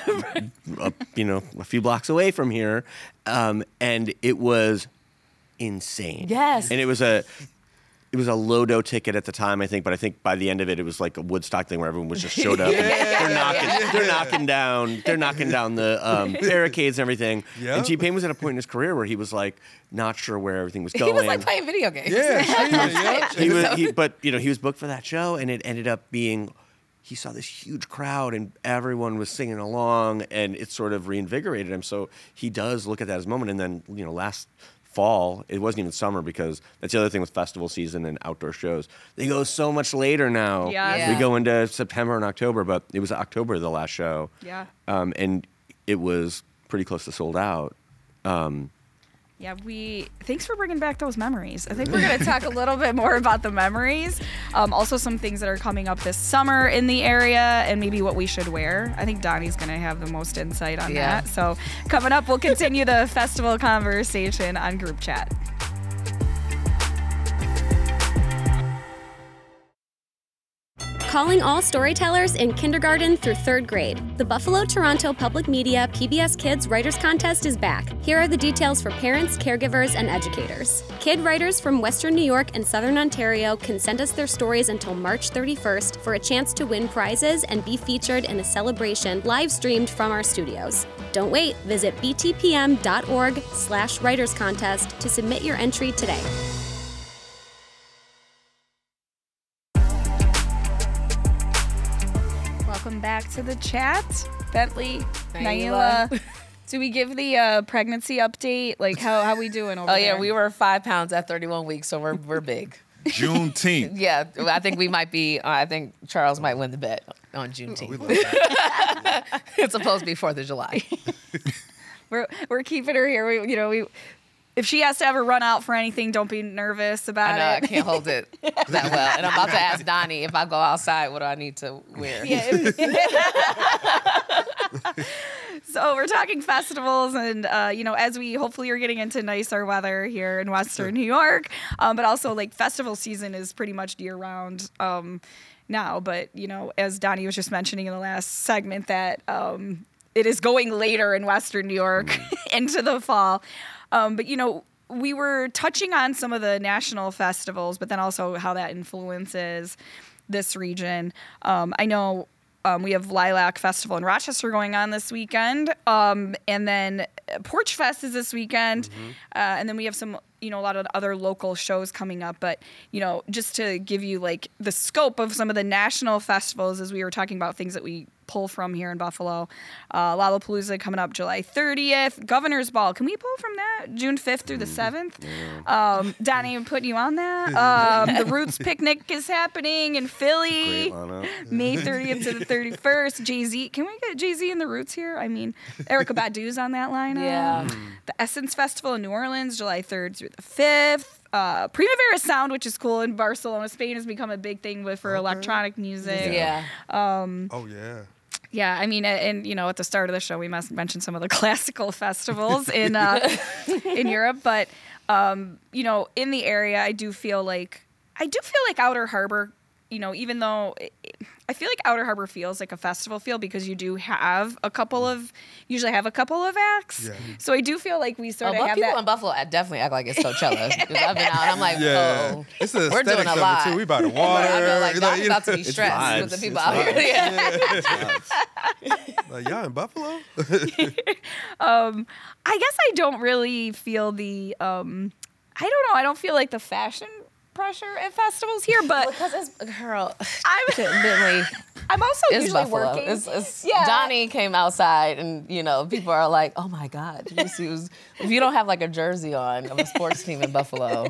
a, you know, a few blocks away from here, um, and it was insane. Yes. and it was a it was a Lodo ticket at the time, I think, but I think by the end of it, it was like a Woodstock thing where everyone was just showed up. and they're knocking, they're knocking down, they're knocking down the um, barricades and everything. Yep. And T Pain was at a point in his career where he was like not sure where everything was he going. was like playing video games. yeah, yeah. He was, he, but you know, he was booked for that show, and it ended up being. He saw this huge crowd, and everyone was singing along, and it sort of reinvigorated him. So he does look at that as a moment. And then, you know, last fall, it wasn't even summer because that's the other thing with festival season and outdoor shows. They go so much later now. Yes. Yeah. We go into September and October, but it was October the last show. Yeah. Um, and it was pretty close to sold out. Um, Yeah, we. Thanks for bringing back those memories. I think we're going to talk a little bit more about the memories. Um, also, some things that are coming up this summer in the area, and maybe what we should wear. I think Donnie's going to have the most insight on Yeah. that. So, coming up, we'll continue the festival conversation on group chat. Calling all storytellers in kindergarten through third grade. The Buffalo Toronto Public Media P B S Kids Writers Contest is back. Here are the details for parents, caregivers, and educators. Kid writers from Western New York and Southern Ontario can send us their stories until March thirty-first for a chance to win prizes and be featured in a celebration live streamed from our studios. Don't wait. Visit btpm.org slash writers contest to submit your entry today. Welcome back to the chat. Bentley, Naila. Naila. Do we give the uh, pregnancy update? Like, how how we doing over Oh there? yeah, we were five pounds at thirty-one weeks, so we're we're big. Juneteenth. Yeah, I think we might be. Uh, I think Charles might win the bet on Juneteenth. We love that. It's supposed to be Fourth of July. We're we're keeping her here. We, you know, we if she has to ever run out for anything, don't be nervous about I know I it. can't hold it that well, and I'm about to ask Donnie if I go outside, what do I need to wear? So we're talking festivals, and uh, you know, as we hopefully are getting into nicer weather here in Western New York, um, but also like festival season is pretty much year round um, now. But you know, as Donnie was just mentioning in the last segment, that um, it is going later in Western New York into the fall. Um, but you know, we were touching on some of the national festivals, but then also how that influences this region. Um, I know. Um, we have Lilac Festival in Rochester going on this weekend. Um, and then Porch Fest is this weekend. Uh, and then we have some you know, a lot of other local shows coming up. But, you know, just to give you like the scope of some of the national festivals, as we were talking about things that we pull from here in Buffalo, uh, Lollapalooza coming up July thirtieth, Governor's Ball. Can we pull from that? June fifth through the seventh? Um, Donnie, I'm putting you on that. Um, the Roots Picnic is happening in Philly, Great lineup. May thirtieth to the thirty-first. Jay-Z. Can we get Jay-Z and the Roots here? I mean, Erykah Badu's on that lineup. Yeah. The Essence Festival in New Orleans, July third through the fifth. Uh, Primavera Sound, which is cool in Barcelona, Spain, has become a big thing with for Okay. electronic music. Yeah. Oh yeah. Yeah, I mean, uh, and you know, at the start of the show, we must mention some of the classical festivals in uh, in Europe, but um, you know, in the area, I do feel like I do feel like Outer Harbor. You know, even though it, I feel like Outer Harbor feels like a festival feel because you do have a couple of usually have a couple of acts. Yeah. So I do feel like we Oh, sort of but have people that. in Buffalo act- definitely act like it's Coachella. Because I've been out and I'm like, Yeah. oh, It's the we're doing aesthetics a of lot. it too. We about to water. I feel like you Don's know, about to be stressed vibes. with the people It's out here. vibes. Yeah. Like, y'all in Buffalo? um, I guess I don't really feel the. Um, I don't know. I don't feel like the fashion pressure at festivals here, but Because it's, girl, I'm. Bentley, I'm also it's usually Buffalo. working. It's, it's, Yeah. Donnie came outside and, you know, people are like, oh my God. Did you see who's, if you don't have like a jersey on of a sports team in Buffalo,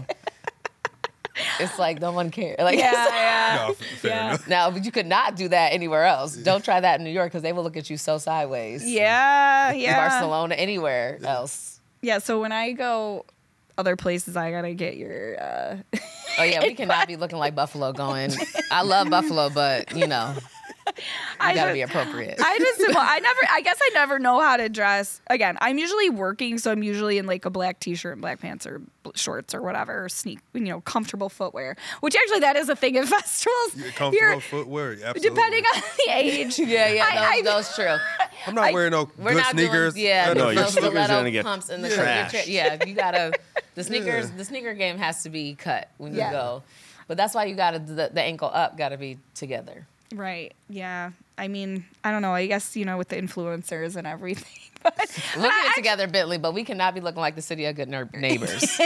it's like no one cares. Like, Yeah, yeah. No, f- fair Yeah. enough. now, but you could not do that anywhere else. Don't try that in New York because they will look at you so sideways. Yeah, yeah. Barcelona, anywhere else. Yeah, so when I go other places, I gotta get your. Uh, Oh yeah, we cannot be looking like Buffalo going. I love Buffalo, but you know, you I gotta just- be appropriate. I just, well, I never. I guess I never know how to dress. Again, I'm usually working, so I'm usually in like a black T-shirt and black pants or bl- shorts or whatever, or sneak, you know, comfortable footwear. Which actually, that is a thing in festivals. Comfortable Here, footwear, absolutely. depending on the age. yeah, yeah, I- those, I- those true. I'm not I- wearing no We're good not sneakers. doing, yeah, at No, the your those sneakers are stiletto gonna get pumps in the trashed. your tra- yeah, you gotta the sneakers. The sneaker game has to be cut when you Yeah. go, but that's why you gotta the, the ankle up got to be together. Right. Yeah. I mean, I don't know. I guess, you know, with the influencers and everything. But, We'll get it together, Bentley, but we cannot be looking like the city of good ner- neighbors.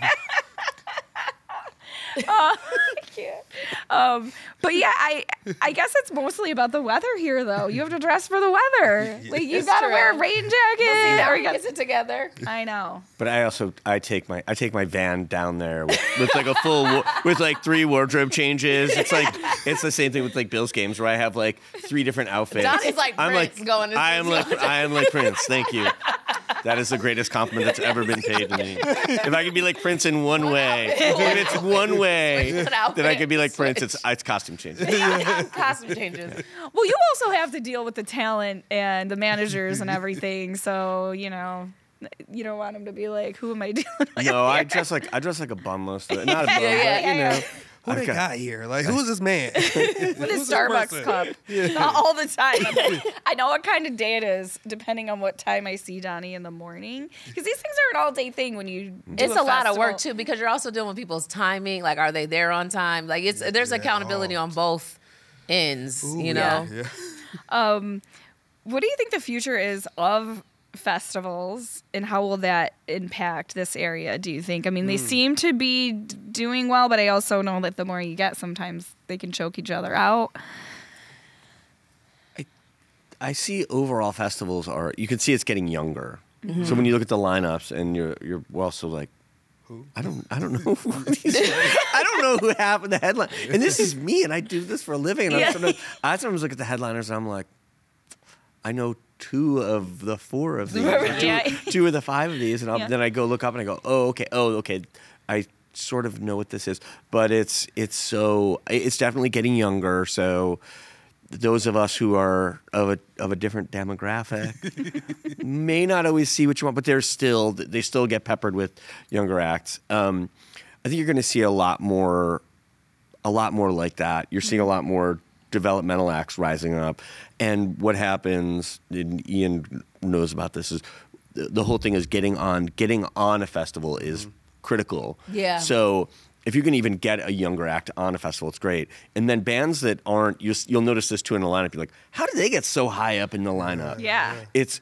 um, but yeah, I I guess it's mostly about the weather here, though. You have to dress for the weather. Like you It's gotta true. wear a rain jacket. Now or we you got- get it together. I know. But I also I take my I take my van down there with, with like a full wa- with like three wardrobe changes. It's like it's the same thing with like Bill's games where I have like three different outfits. Donnie's like I'm Prince like going into I am like I am like Prince. Thank you. That is the greatest compliment that's ever been paid to me. If I could be like Prince in one way, if it's one way Switch an that I could be like outfit. Prince, it's it's costume changes. Costume changes. Well, you also have to deal with the talent and the managers and everything. So you know, you don't want them to be like, "Who am I dealing with?" No, I dress like I dress like a bum most of it. Not a bum, Yeah, yeah, but you yeah, know. Who I've they got- got here? Like, who's this man? with his Starbucks cup all the time. I'm like, I know what kind of day it is, depending on what time I see Donnie in the morning. Because these things are an all-day thing when you. Do It's a, lot of work festival. too because you're also dealing with people's timing. Like, are they there on time? Like, it's there's Yeah, accountability oh. on both ends. Ooh, you know. Yeah. What do you think the future is of festivals, and how will that impact this area? Do you think? I mean, they seem to be d- doing well, but I also know that the more you get, sometimes they can choke each other out. I see overall festivals are you can see it's getting younger. So when you look at the lineups and you're you're well so like who? I don't I don't know who these, I don't know who half of the headline. And this is me and I do this for a living and Yeah. I'm sometimes, I sometimes look at the headliners and I'm like I know two of the four of these, or two, Yeah. two of the five of these, and I'll, Yeah. then I go look up and I go, oh okay, oh okay, I sort of know what this is, but it's it's so it's definitely getting younger. So those of us who are of a of a different demographic may not always see what you want, but they're still they still get peppered with younger acts. Um, I think you're going to see a lot more, a lot more like that. You're seeing a lot more developmental acts rising up, and what happens, and Ian knows about this, is the, the whole thing is getting on getting on a festival is critical. Yeah. So if you can even get a younger act on a festival, it's great. And then bands that aren't, you'll, you'll notice this too in the lineup. You're like, how did they get so high up in the lineup? Yeah. It's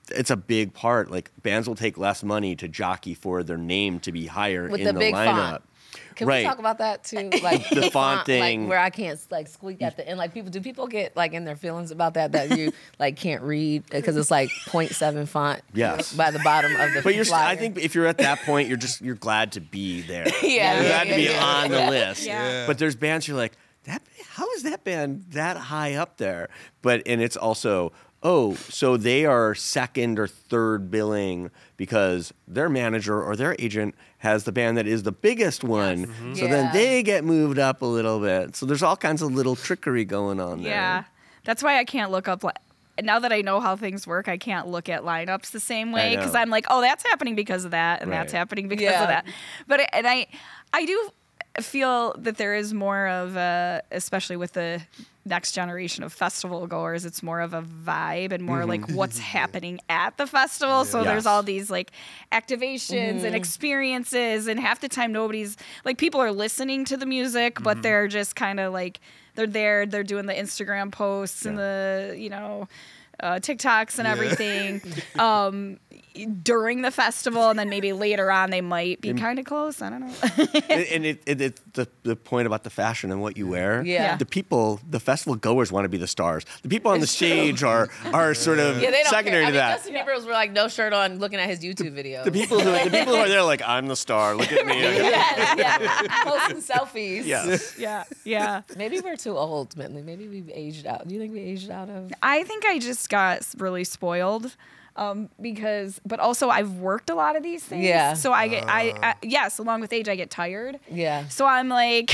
it's a big part. Like bands will take less money to jockey for their name to be higher With in the the big lineup. font. Can right. we talk about that too? Like The font thing. like where I can't like squeak at the end. Like people, do people get like in their feelings about that? That you like can't read because it's like point seven font. Yes. By the bottom of the. But you're, flyer. I think if you're at that point, you're just you're glad to be there. Yeah, you're yeah, glad yeah, to be yeah, on yeah. the list. Yeah. But there's bands you're like, that. How is that band that high up there? But and it's also, oh, so they are second or third billing because their manager or their agent has the band that is the biggest one. Mm-hmm. So Yeah. then they get moved up a little bit. So there's all kinds of little trickery going on there. Yeah, that's why I can't look up. Li- now that I know how things work, I can't look at lineups the same way because know. I'm like, oh, that's happening because of that, and that's Right. happening because Yeah. of that. But it- and I, I do feel that there is more of a, especially with the next generation of festival goers, it's more of a vibe and more like what's happening at the festival. So Yes. there's all these like activations and experiences, and half the time nobody's like people are listening to the music, but they're just kind of like they're there, they're doing the Instagram posts and the you know uh, TikToks and everything. um, during the festival, and then maybe later on they might be kind of close. I don't know. and and it, it, it, the, the point about the fashion and what you wear, Yeah. the people, the festival goers want to be the stars. The people on the stage are are sort of Yeah, they don't secondary care. to I mean, that. Justin Bieber was like no shirt on, looking at his YouTube videos. The people who the people who are there like, I'm the star. Look at me. yes, yeah, posting selfies. Yes. yeah, yeah. Maybe we're too old, ultimately. Maybe we've aged out. Do you think we aged out of? I think I just got s- really spoiled. Um, because, but also I've worked a lot of these things. Yeah. So I get, I, I, yes, along with age, I get tired. Yeah. So I'm like,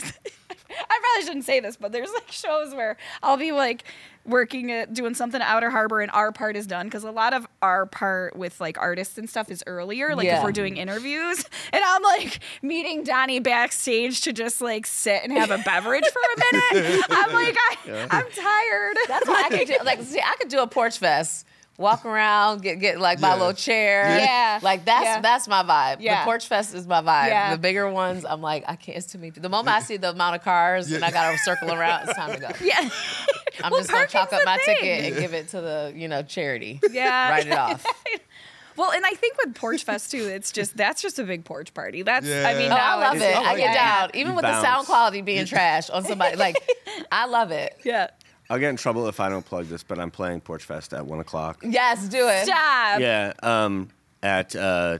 I probably shouldn't say this, but there's like shows where I'll be like working at doing something at Outer Harbor and our part is done because a lot of our part with like artists and stuff is earlier, like Yeah. if we're doing interviews, and I'm like meeting Donnie backstage to just like sit and have a beverage for a minute. I'm like, I, I'm tired. That's what I could do. Like, see, I could do a porch fest. Walk around, get get like my Yeah. little chair. Yeah. Like that's Yeah. that's my vibe. Yeah. The porch fest is my vibe. Yeah. The bigger ones, I'm like, I can't. It's too many. The moment I see the amount of cars and I gotta circle around, it's time to go. Yeah. I'm Well, just gonna chalk parking's up my the thing. ticket and give it to the you know charity. Yeah. Write it off. Well, and I think with Porch Fest too, it's just that's just a big porch party. That's I Yeah. mean, Oh, now I love it's- it. I I like get it. down, even with the Bounce. sound quality being trash on somebody. Like, I love it. Yeah. I'll get in trouble if I don't plug this, but I'm playing Porch Fest at one o'clock. Yes, do it. Stop. Yeah, um, at uh,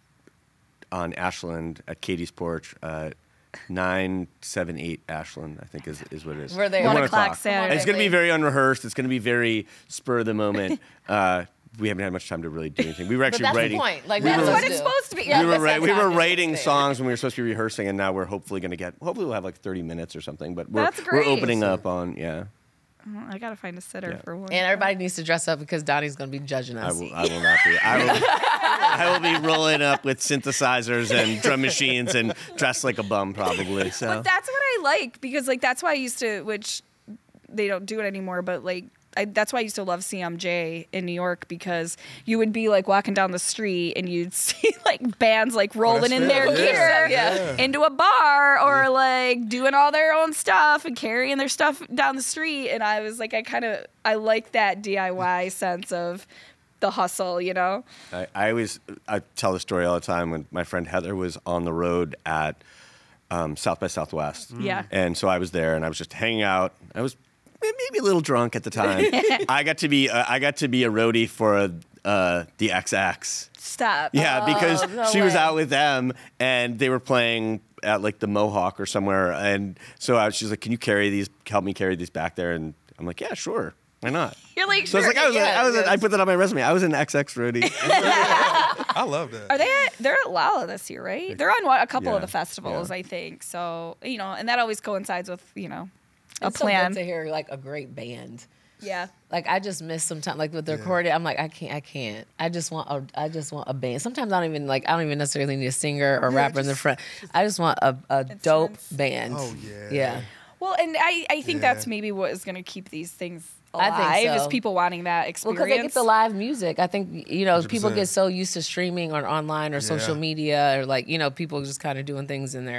on Ashland at Katie's Porch, uh, nine seven eight Ashland, I think is, is what it is. We're there. At One o'clock Saturday. And it's going to be very unrehearsed. It's going to be very spur of the moment. uh, we haven't had much time to really do anything. We were But actually that's writing. the point. Like we that's were- what what it's do. supposed to be. Yeah, we were that's ri- that we time were to writing stay. songs when we were supposed to be rehearsing, and now we're hopefully going to get. Hopefully, we'll have like thirty minutes or something. But we're That's we're great. opening up on yeah. Oh, I gotta find a sitter Yeah. for one. And everybody needs to dress up because Donnie's gonna be judging I us. will. I will not be. I will. I will be rolling up with synthesizers and drum machines and dressed like a bum probably. So But that's what I like because like that's why I used to, which they don't do it anymore, but like I, that's why I used to love C M J in New York because you would be like walking down the street and you'd see like bands like rolling in their fair. gear Yeah. Yeah. into a bar or like doing all their own stuff and carrying their stuff down the street. And I was like, I kind of I like that D I Y sense of the hustle, you know? I, I always I tell the story all the time when my friend Heather was on the road at um, South by Southwest. Yeah. And so I was there and I was just hanging out. I was maybe a little drunk at the time. I got to be uh, I got to be a roadie for uh, the X X. Stop. Yeah, because Oh, no she was way. out with them and they were playing at like the Mohawk or somewhere. And so I, she's like, "Can you carry these? Help me carry these back there?" And I'm like, "Yeah, sure. Why not?" You're like, So I was sure, like, I was, a, yeah, I was, a, yes. I put that on my resume. I was an X X roadie. I love that. Are they at, they're at Lala this year, right? They're on what, a couple Yeah, of the festivals, yeah. I think. So, you know, and that always coincides with, you know, a It's so plan. good to hear like a great band. Yeah. Like I just miss sometimes like with the recording. I'm like I can't I can't. I just want a I just want a band. Sometimes I don't even like I don't even necessarily need a singer or rapper in the front. I just want a, a dope Instruments. band. Oh, yeah. Yeah. Well, and I, I think Yeah. that's maybe what is going to keep these things I alive think is so. people wanting that Well, experience. because they get the live music. I think you know one hundred people percent. get so used to streaming or online or social Yeah. media or like you know people just kind of doing things in their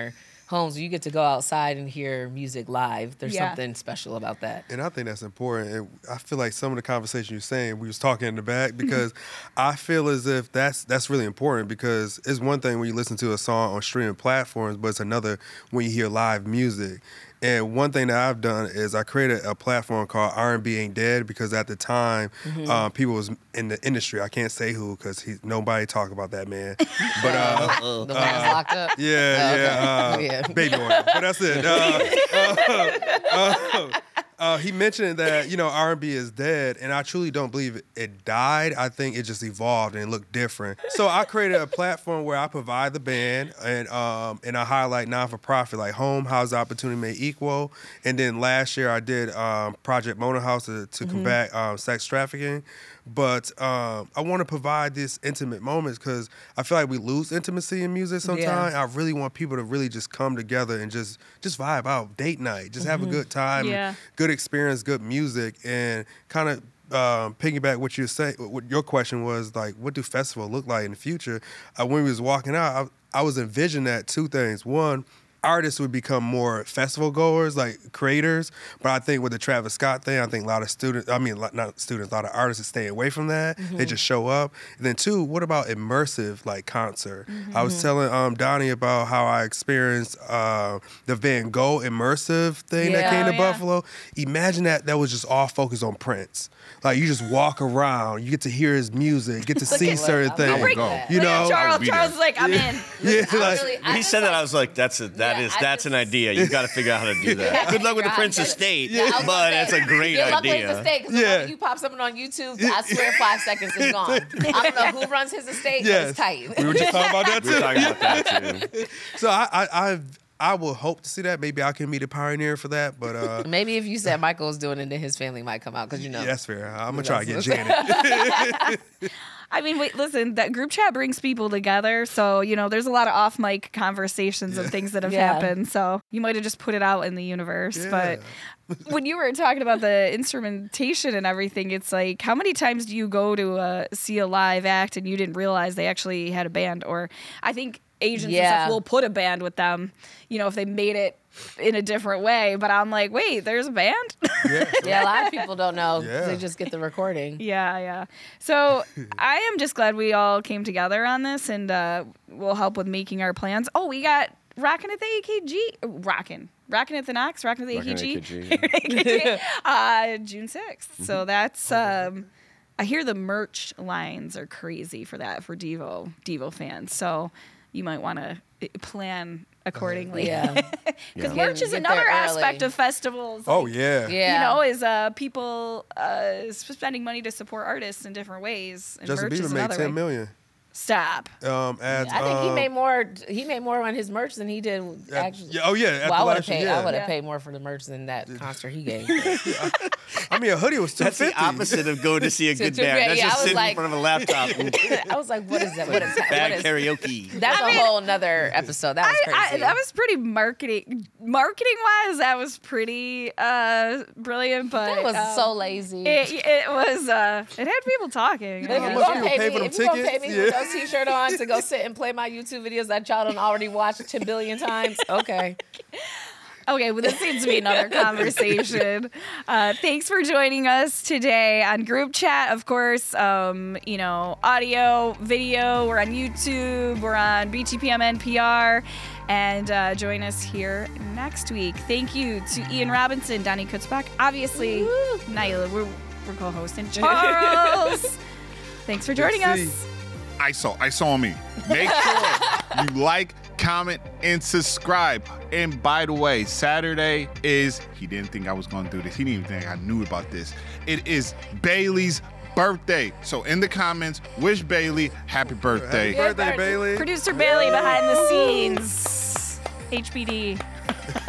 homes. You get to go outside and hear music live. There's Yeah. something special about that. And I think that's important. And I feel like some of the conversation you're saying, we was talking in the back because I feel as if that's that's really important because it's one thing when you listen to a song on streaming platforms, but it's another when you hear live music. And one thing that I've done is I created a platform called R and B Ain't Dead because at the time, Mm-hmm. um, people was in the industry. I can't say who because nobody talk about that man. But uh, The one that's locked up. yeah, Oh, yeah, uh, okay. Yeah. baby oil. But that's it. Uh, uh, uh, uh, he mentioned that you know R and B is dead, and I truly don't believe it, it died. I think it just evolved and it looked different. So I created a platform where I provide the band and um, and I highlight non for profit like home, housing opportunity made equal, and then last year I did um, Project Mona House to, to Mm-hmm. combat um, sex trafficking. But um, I want to provide this intimate moments because I feel like we lose intimacy in music sometimes. I really want people to really just come together and just just vibe out, date night, just have a good time, Yeah. good experience, good music, and kind of um, piggyback what you say. What your question was like, what do festivals look like in the future? Uh, when we was walking out, I, I was envisioning that two things. One, artists would become more festival goers, like creators. But I think with the Travis Scott thing, I think a lot of students, I mean, not students, a lot of artists are staying away from that. They just show up. And then two, what about immersive, like concert? I was telling um, Donnie about how I experienced uh, the Van Gogh immersive thing that Yeah. came to Oh, yeah. Buffalo. Imagine that that was just all focused on Prince. Like you just walk around, you get to hear his music, get to see at- certain I'll things. break Go. that. You Look at know, Charles. I'll be Charles there. is like, I'm in. yeah, I like, really- I He just said that. like- I was like, "That's a that Yeah, is I that's an just- idea. You got to figure out how to do that. Good luck with the I Prince get it. estate, Yeah, I was gonna but say, it's a great good luck with idea." his estate, 'cause the Yeah. moment you pop something on YouTube, I swear five seconds is gone. I don't know who runs his estate, but yes. it's tight. We were just talking about that We were too. talking about that too. So I, I, I've, I will hope to see that. Maybe I can be the pioneer for that. But uh, Maybe if you said Michael was doing it, then his family might come out because you know. yeah, that's fair. I'm gonna try to get That's- Janet. I mean, wait, listen, that group chat brings people together. So, you know, there's a lot of off mic conversations and things that have Yeah. happened. So you might have just put it out in the universe. Yeah. But when you were talking about the instrumentation and everything, it's like, how many times do you go to uh, see a live act and you didn't realize they actually had a band? Or I think agents and Yeah. stuff will put a band with them, you know, if they made it in a different way. But I'm like, wait, there's a band? yeah. Yeah, a lot of people don't know. Yeah. They just get the recording. Yeah, yeah. So I am just glad we all came together on this and uh, we'll help with making our plans. Oh, we got Rockin' at the A K G. Rockin'. Rockin' at the Knox. Rockin' at the Rockin' A K G. A K G. uh, June sixth. So that's, um, I hear the merch lines are crazy for that, for Devo, Devo fans. So you might want to plan accordingly. Yeah. Because Yeah. merch is Get another there aspect early. of festivals. Oh Like, yeah. Yeah. you know, is uh, people uh, spending money to support artists in different ways. And Justin merch Bieber is made another ten way. million. Stop. Um, at, I think he um, made more. He made more on his merch than he did at- actually. yeah, oh yeah. At well, I the would have last year, paid. yeah. I would have Yeah. paid more for the merch than that concert he gave. I mean, a hoodie was two That's fifty. the opposite of going to see a To- good to- band. That's yeah, I just was sitting like- in front of a laptop and I was like, what is that? What is that? bad What is, karaoke. that's a whole nother episode. That was I, I, crazy. that was pretty marketing. Marketing wise, that was pretty uh, brilliant. But That was um, so lazy. It, it was. Uh, it had people talking. If How you much gonna people pay pay me, for them if you gonna pay tickets? me with Yeah. no t-shirt on to go sit and play my YouTube videos that y'all done already watched ten billion times, okay. Okay, well, this seems to be another conversation. Uh, thanks for joining us today on Group Chat. Of course, um, you know, audio, video. We're on YouTube. We're on B T P M N P R. And uh, join us here next week. Thank you to Ian Robinson, Donnie Kutzbach, obviously, Nyla, we're, we're co-hosting. Charles, thanks for joining Good to us. see. I saw, I saw me. Make sure you like, comment, and subscribe. And by the way, Saturday is, he didn't think I was going to do this. He didn't even think I knew about this. It is Bailey's birthday. So in the comments, wish Bailey happy birthday. Happy birthday, Bailey. Producer Bailey behind the scenes. H B D.